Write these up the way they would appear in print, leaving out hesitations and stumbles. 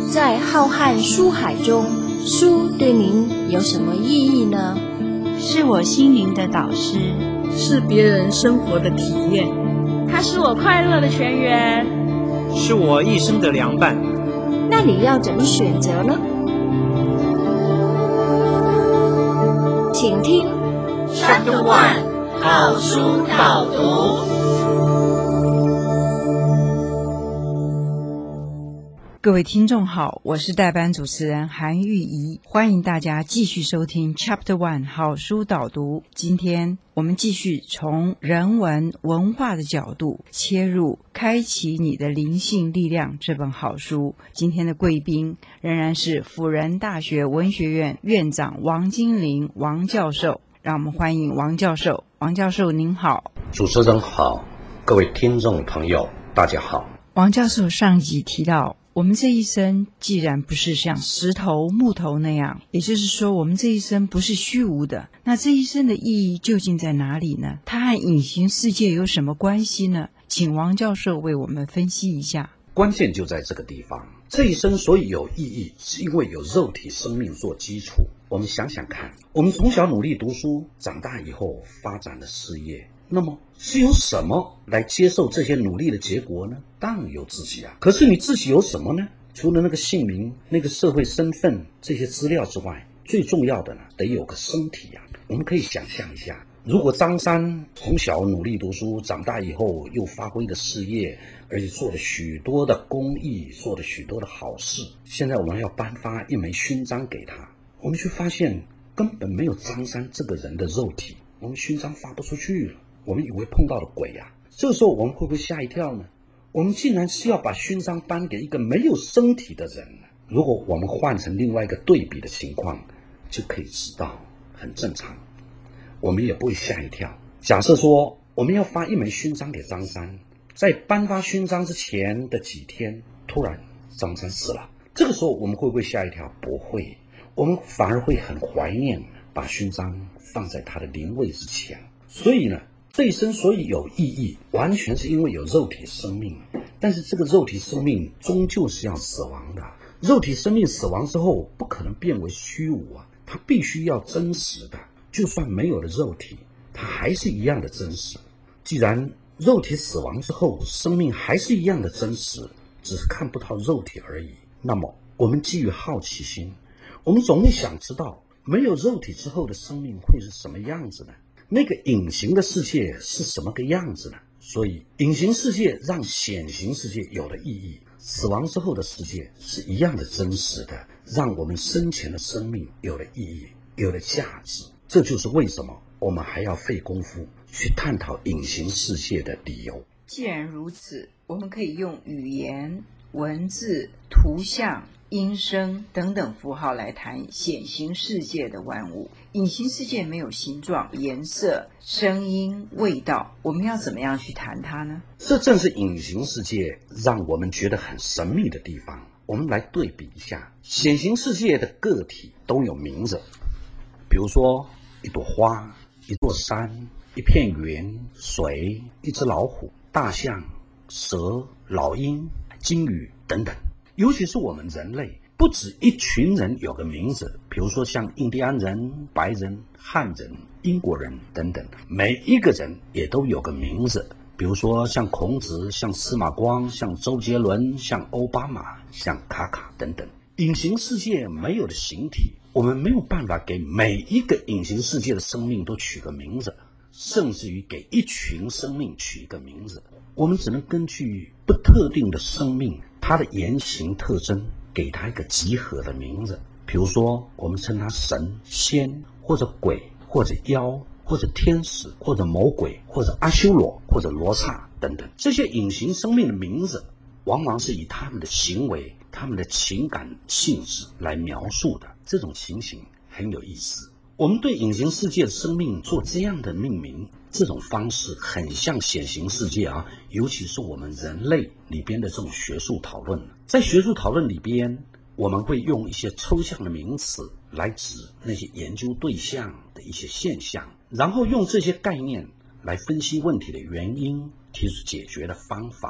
在浩瀚书海中，书对您有什么意义呢？ 是我心灵的导师， 是别人生活的体验， 它是我快乐的泉源， 是我一生的良伴。 那你要怎么选择呢？请听 Chapter One 好书导读。 各位听众好，我是代班主持人韩玉怡，欢迎大家继续收听 Chapter One 好书导读。今天我们继续从人文文化的角度切入，开启你的灵性力量这本好书。今天的贵宾仍然是辅仁大学文学院院长王金玲王教授，让我们欢迎王教授。王教授您好。 主持人好，各位听众朋友大家好。 王教授上一集提到，我们这一生既然不是像石头木头那样，也就是说我们这一生不是虚无的，那这一生的意义究竟在哪里呢？它和隐形世界有什么关系呢？请王教授为我们分析一下。 关键就在这个地方，这一生所以有意义，是因为有肉体生命做基础。我们想想看，我们从小努力读书，长大以后发展了事业，那么是由什么来接受这些努力的结果呢？当然有自己啊。可是你自己有什么呢？除了那个姓名、那个社会身份这些资料之外，最重要的呢，得有个身体啊。我们可以想象一下，如果张三从小努力读书，长大以后又发挥了事业，而且做了许多的公益，做了许多的好事，现在我们要颁发一枚勋章给他，我们却发现根本没有张三这个人的肉体，我们勋章发不出去了。我们以为碰到了鬼啊，这个时候我们会不会吓一跳呢？我们竟然是要把勋章颁给一个没有身体的人呢？如果我们换成另外一个对比的情况，就可以知道很正常，我们也不会吓一跳。假设说我们要发一枚勋章给张三，在颁发勋章之前的几天，突然张三死了，这个时候我们会不会吓一跳？不会，我们反而会很怀念，把勋章放在他的灵位之前。所以呢，这一生所以有意义，完全是因为有肉体生命，但是这个肉体生命终究是要死亡的。肉体生命死亡之后不可能变为虚无啊，它必须要真实的，就算没有了肉体，它还是一样的真实。既然肉体死亡之后生命还是一样的真实，只是看不到肉体而已，那么我们基于好奇心，我们总会想知道没有肉体之后的生命会是什么样子呢？那个隐形的世界是什么个样子呢？所以隐形世界让显形世界有了意义，死亡之后的世界是一样的真实的，让我们生前的生命有了意义，有了价值。这就是为什么我们还要费功夫去探讨隐形世界的理由。 既然如此，我们可以用语言、文字、图像、音声等等符号来谈显形世界的万物。隐形世界没有形状、颜色、声音、味道，我们要怎么样去谈它呢？ 这正是隐形世界让我们觉得很神秘的地方。我们来对比一下，显形世界的个体都有名字，比如说一朵花、一座山、一片云、水、一只老虎、大象、蛇、老鹰、鲸鱼等等。尤其是我们人类，不止一群人有个名字，比如说像印第安人、白人、汉人、英国人等等，每一个人也都有个名字，比如说像孔子、像司马光、像周杰伦、像奥巴马、像卡卡等等。隐形世界没有的形体，我们没有办法给每一个隐形世界的生命都取个名字，甚至于给一群生命取一个名字，我们只能根据不特定的生命它的言行特征给它一个集合的名字。比如说我们称它神、仙，或者鬼，或者妖，或者天使，或者魔鬼，或者阿修罗，或者罗刹等等。这些隐形生命的名字往往是以他们的行为、他们的情感性质来描述的，这种情形很有意思。我们对隐形世界的生命做这样的命名，这种方式很像显形世界啊，尤其是我们人类里边的这种学术讨论。在学术讨论里边，我们会用一些抽象的名词来指那些研究对象的一些现象，然后用这些概念来分析问题的原因，提出解决的方法。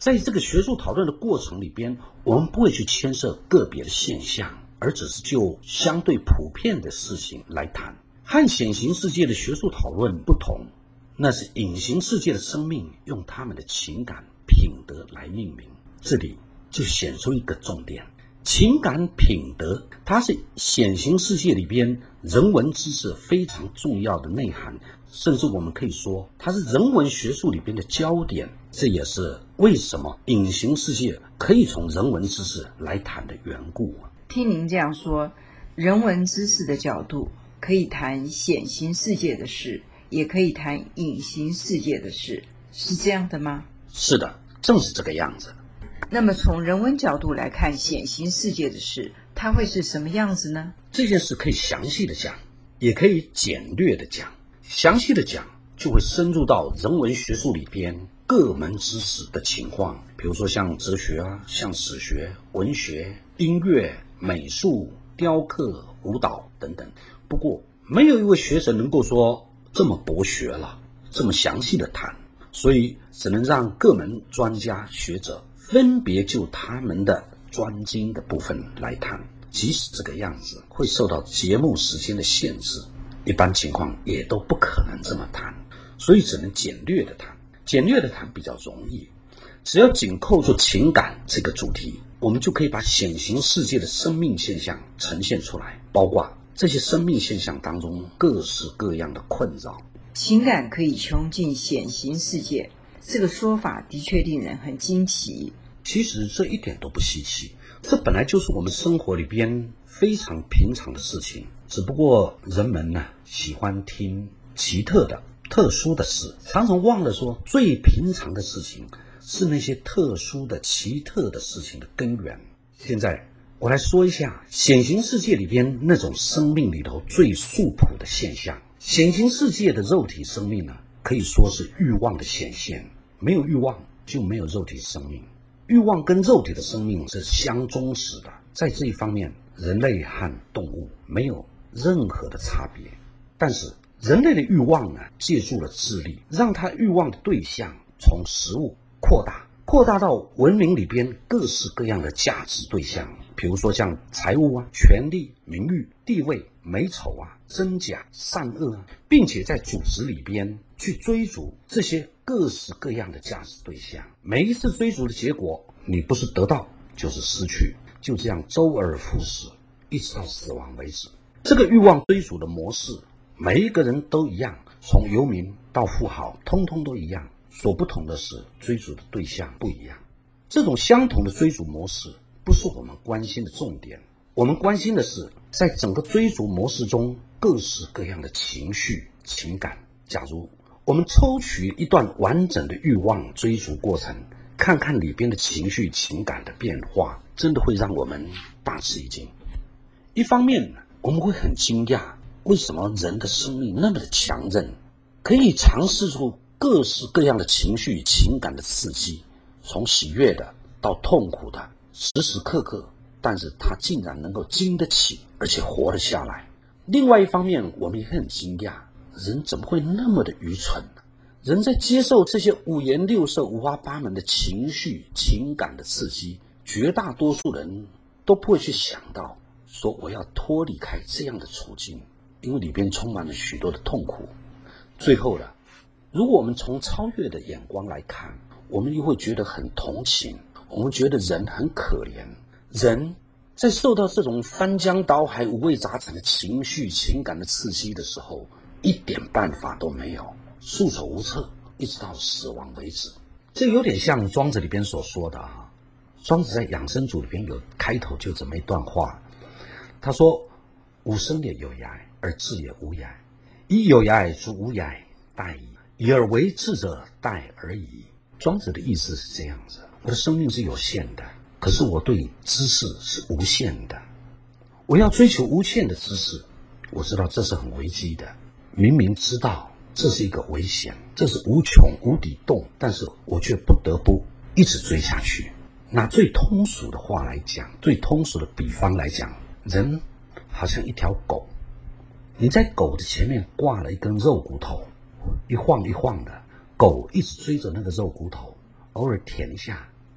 在这个学术讨论的过程里边，我们不会去牵涉个别的现象，而只是就相对普遍的事情来谈。和显形世界的学术讨论不同，那是隐形世界的生命用他们的情感品德来命名。这里就显出一个重点，情感品德它是显形世界里边人文知识非常重要的内涵，甚至我们可以说它是人文学术里边的焦点。这也是为什么隐形世界可以从人文知识来谈的缘故。 听您这样说，人文知识的角度可以谈显形世界的事，也可以谈隐形世界的事，是这样的吗？ 是的，正是这个样子。 那么从人文角度来看显形世界的事，它会是什么样子呢？ 这件事可以详细的讲，也可以简略的讲。详细的讲就会深入到人文学术里边各门知识的情况，比如说像哲学啊，像史学、文学、音乐、美术、雕刻、舞蹈等等。不过没有一位学者能够说这么博学了，这么详细的谈，所以只能让各门专家学者分别就他们的专精的部分来谈。即使这个样子会受到节目时间的限制，一般情况也都不可能这么谈，所以只能简略的谈。简略的谈比较容易，只要紧扣住情感这个主题，我们就可以把显形世界的生命现象呈现出来，包括这些生命现象当中各式各样的困扰。 情感可以穷尽显形世界，这个说法的确令人很惊奇。 其实这一点都不稀奇，这本来就是我们生活里边非常平常的事情，只不过人们呢喜欢听奇特的特殊的事，常常忘了说最平常的事情是那些特殊的奇特的事情的根源。现在我来说一下显形世界里边那种生命里头最素朴的现象。显形世界的肉体生命呢，可以说是欲望的显现，没有欲望就没有肉体生命，欲望跟肉体的生命是相忠实的，在这一方面人类和动物没有任何的差别。但是人类的欲望呢，借助了智力，让他欲望的对象从食物扩大到文明里边各式各样的价值对象，比如说像财物啊、权力、名誉、地位、美丑啊、真假、善恶啊，并且在组织里边去追逐这些各式各样的价值对象。每一次追逐的结果，你不是得到就是失去，就这样周而复始，一直到死亡为止。这个欲望追逐的模式，每一个人都一样，从游民到富豪通通都一样，所不同的是追逐的对象不一样。这种相同的追逐模式不是我们关心的重点，我们关心的是在整个追逐模式中各式各样的情绪情感。假如我们抽取一段完整的欲望追逐过程，看看里边的情绪情感的变化，真的会让我们大吃一惊。一方面我们会很惊讶，为什么人的生命那么的强韧，可以尝试出各式各样的情绪情感的刺激，从喜悦的到痛苦的，时时刻刻，但是他竟然能够经得起，而且活了下来。另外一方面，我们也很惊讶，人怎么会那么的愚蠢呢？人在接受这些五颜六色五花八门的情绪情感的刺激，绝大多数人都不会去想到说我要脱离开这样的处境，因为里边充满了许多的痛苦。最后呢，如果我们从超越的眼光来看，我们又会觉得很同情，我们觉得人很可怜。人在受到这种翻江倒海五味杂陈的情绪情感的刺激的时候，一点办法都没有，束手无策，一直到死亡为止。这有点像庄子里边所说的啊。庄子在养生主里边有开头就这么一段话，他说：吾生也有涯，而志也无涯，以有涯诸无涯殆矣，以而为志者殆而已。庄子的意思是这样子，我的生命是有限的，可是我对知识是无限的，我要追求无限的知识。我知道这是很危机的，明明知道这是一个危险，这是无穷无底洞，但是我却不得不一直追下去。拿最通俗的话来讲，最通俗的比方来讲，人好像一条狗，你在狗的前面挂了一根肉骨头，一晃一晃的，狗一直追着那个肉骨头，偶尔舔一下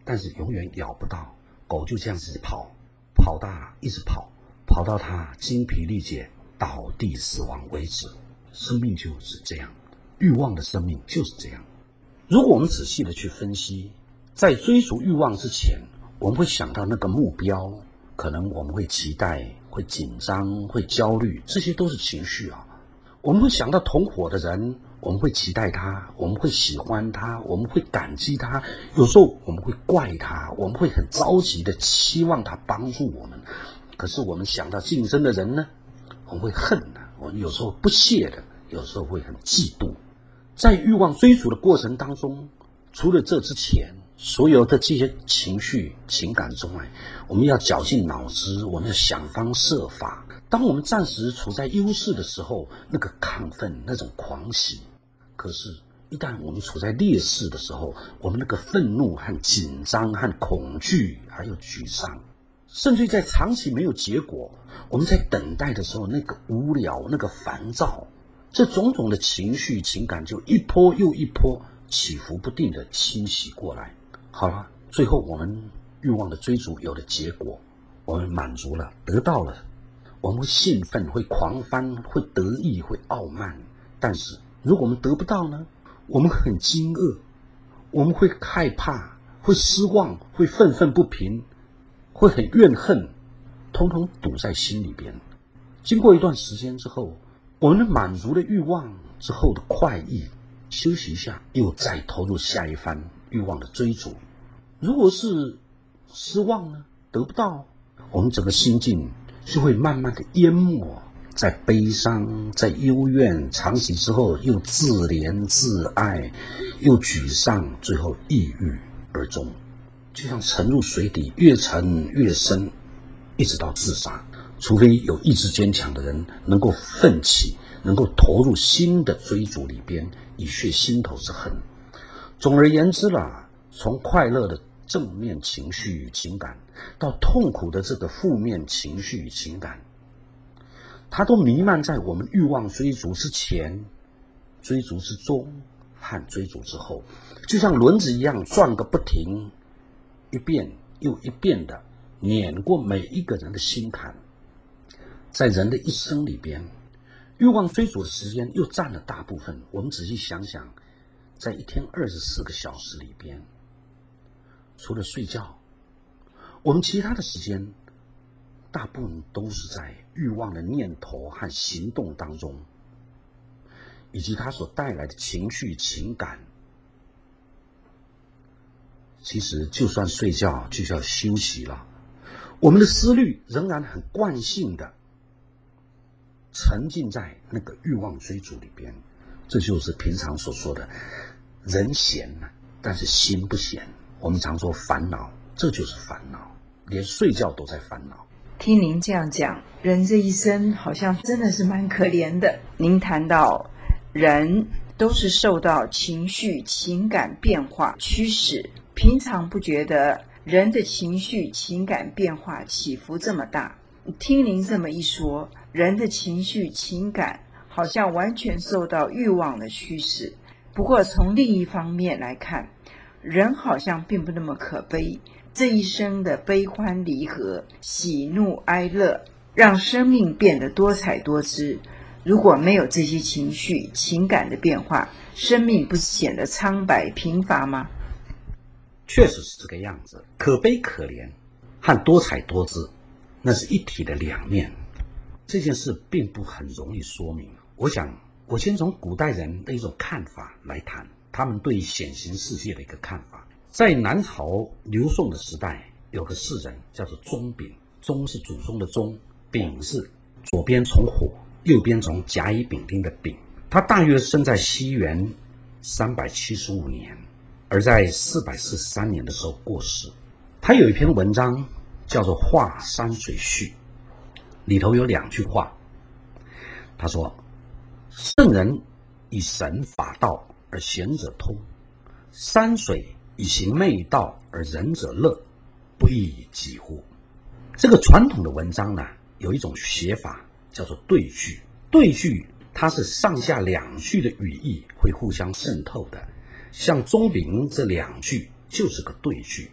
但是永远咬不到。狗就这样子跑大，一直跑到它精疲力竭倒地死亡为止。生命就是这样，欲望的生命就是这样。如果我们仔细的去分析，在追逐欲望之前，我们会想到那个目标，可能我们会期待，会紧张，会焦虑，这些都是情绪啊。我们会想到同伙的人，我们会期待他，我们会喜欢他，我们会感激他，有时候我们会怪他，我们会很着急的期望他帮助我们。可是我们想到竞争的人呢，我们会恨的，我们有时候不屑的，有时候会很嫉妒。在欲望追逐的过程当中，除了这之前所有的这些情绪情感之外，我们要绞尽脑汁，我们要想方设法。当我们暂时处在优势的时候，那个亢奋，那种狂喜；可是一旦我们处在劣势的时候，我们那个愤怒和紧张和恐惧还有沮丧，甚至在长期没有结果，我们在等待的时候，那个无聊，那个烦躁，这种种的情绪情感就一波又一波起伏不定的侵袭过来。好了，最后我们欲望的追逐有了结果，我们满足了，得到了，我们会兴奋，会狂欢，会得意，会傲慢。但是如果我们得不到呢？我们很惊愕，我们会害怕，会失望，会愤愤不平，会很怨恨，统统堵在心里边。经过一段时间之后，我们满足了欲望之后的快意，休息一下，又再投入下一番欲望的追逐。如果是失望呢，得不到，我们整个心境就会慢慢的淹没在悲伤，在幽怨，长期之后又自怜自爱，又沮丧，最后抑郁而终，就像沉入水底，越沉越深，一直到自杀。除非有意志坚强的人能够奋起，能够投入新的追逐里边，以血心头之恨。总而言之啦，从快乐的正面情绪情感到痛苦的这个负面情绪情感，它都弥漫在我们欲望追逐之前、追逐之中和追逐之后，就像轮子一样转个不停，一遍又一遍的碾过每一个人的心坎。在人的一生里边，欲望追逐的时间又占了大部分。我们仔细想想，在一天24个小时里边，除了睡觉，我们其他的时间大部分都是在欲望的念头和行动当中，以及它所带来的情绪情感。其实就算睡觉就要休息了，我们的思虑仍然很惯性的沉浸在那个欲望追逐里边。这就是平常所说的人闲但是心不闲。我们常说烦恼，这就是烦恼，连睡觉都在烦恼。 听您这样讲，人这一生好像真的是蛮可怜的。您谈到人都是受到情绪情感变化驱使，平常不觉得人的情绪情感变化起伏这么大。听您这么一说，人的情绪情感好像完全受到欲望的驱使。不过从另一方面来看，人好像并不那么可悲。这一生的悲欢离合，喜怒哀乐，让生命变得多彩多姿。如果没有这些情绪情感的变化，生命不是显得苍白贫乏吗？ 确实是这个样子，可悲可怜和多彩多姿，那是一体的两面。这件事并不很容易说明。我想我先从古代人的一种看法来谈，他们对显形世界的一个看法。在南朝刘宋的时代，有个士人叫做钟炳，钟是祖宗的钟，炳是左边从火，右边从甲乙丙丁的丙。他大约生在西元375年，而在443年的时候过世。他有一篇文章叫做《画山水序》，里头有2句话。他说：圣人以神法道而贤者通，山水以行媚道而仁者乐，不亦几乎？这个传统的文章呢，有一种写法叫做对句。对句它是上下2句的语义会互相渗透的，像钟炳这2句就是个对句。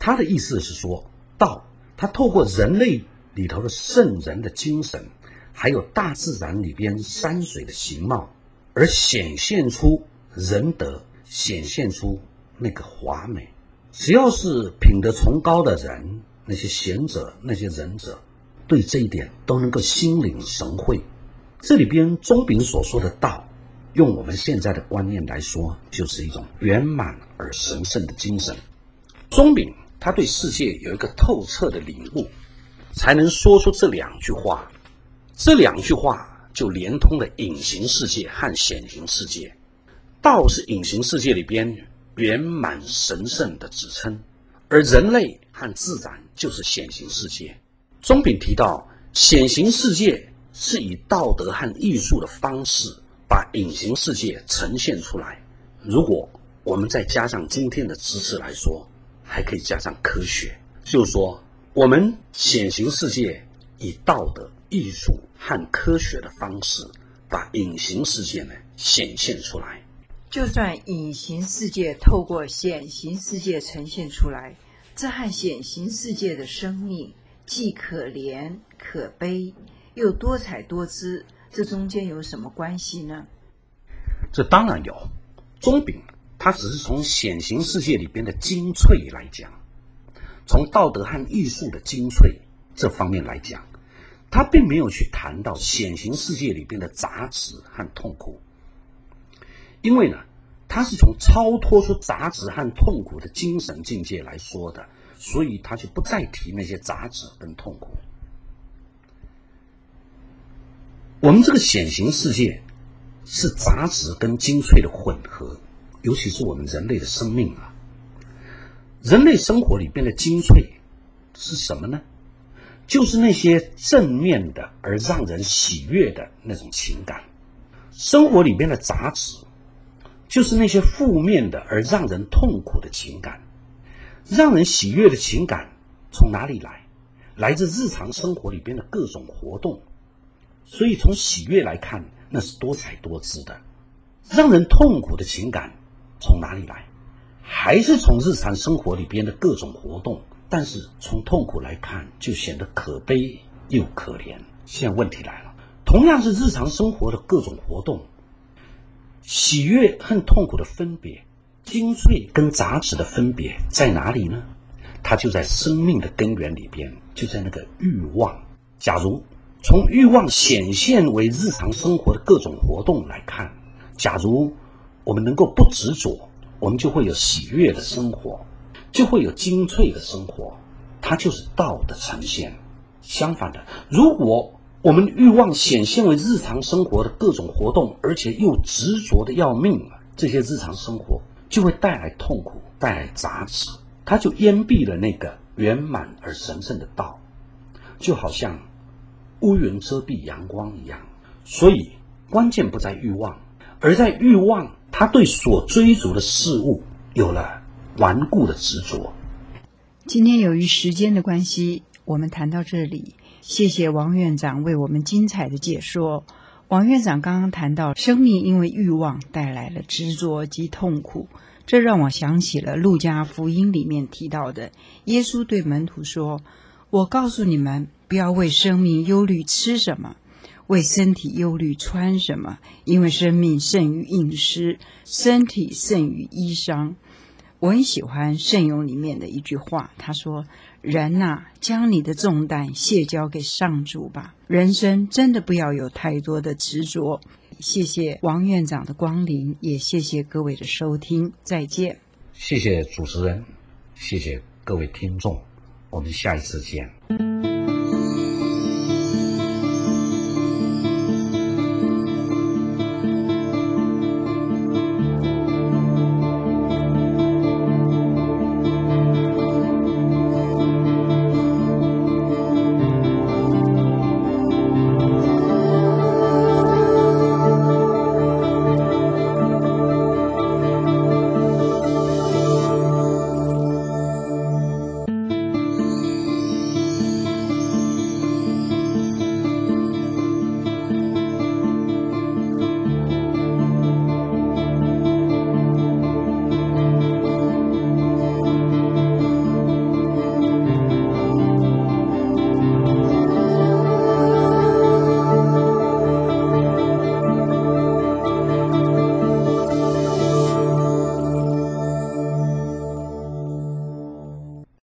他的意思是说，道它透过人类里头的圣人的精神，还有大自然里边山水的形貌，而显现出仁德，显现出那个华美。只要是品德崇高的人，那些贤者，那些仁者，对这一点都能够心领神会。这里边钟炳所说的道，用我们现在的观念来说，就是一种圆满而神圣的精神。钟炳他对世界有一个透彻的领悟，才能说出这两句话。这两句话就连通了隐形世界和显形世界。道是隐形世界里边圆满神圣的指称，而人类和自然就是显形世界。钟炳提到，显形世界是以道德和艺术的方式把隐形世界呈现出来。如果我们再加上今天的知识来说，还可以加上科学，就是说我们显形世界以道德、艺术和科学的方式把隐形世界呢显现出来。 就算隐形世界透过显形世界呈现出来，这和显形世界的生命既可怜可悲又多彩多姿，这中间有什么关系呢？ 这当然有。钟炳他只是从显形世界里边的精粹来讲，从道德和艺术的精粹这方面来讲，他并没有去谈到显形世界里边的杂质和痛苦。因为呢，他是从超脱出杂质和痛苦的精神境界来说的，所以他就不再提那些杂质跟痛苦。我们这个显形世界是杂质跟精粹的混合，尤其是我们人类的生命啊。人类生活里边的精粹是什么呢？就是那些正面的而让人喜悦的那种情感。生活里边的杂质就是那些负面的而让人痛苦的情感。让人喜悦的情感从哪里来？来自日常生活里边的各种活动。所以从喜悦来看，那是多彩多姿的。让人痛苦的情感从哪里来？还是从日常生活里边的各种活动，但是从痛苦来看，就显得可悲又可怜。现在问题来了，同样是日常生活的各种活动，喜悦和痛苦的分别，精粹跟杂质的分别在哪里呢？它就在生命的根源里边，就在那个欲望。假如从欲望显现为日常生活的各种活动来看，假如我们能够不执着，我们就会有喜悦的生活，就会有精粹的生活，它就是道的呈现。相反的，如果我们欲望显现为日常生活的各种活动，而且又执着的要命，这些日常生活就会带来痛苦，带来杂质，它就淹蔽了那个圆满而神圣的道，就好像乌云遮蔽阳光一样。所以关键不在欲望，而在欲望他对所追逐的事物有了顽固的执着。 今天由于时间的关系，我们谈到这里，谢谢王院长为我们精彩的解说。王院长刚刚谈到生命因为欲望带来了执着及痛苦，这让我想起了路加福音里面提到的，耶稣对门徒说，我告诉你们，不要为生命忧虑吃什么，为身体忧虑穿什么，因为生命胜于饮食，身体胜于衣裳。我很喜欢圣咏里面的一句话，他说，人啊，将你的重担卸交给上主吧，人生真的不要有太多的执着。谢谢王院长的光临，也谢谢各位的收听，再见。 谢谢主持人，谢谢各位听众，我们下一次见。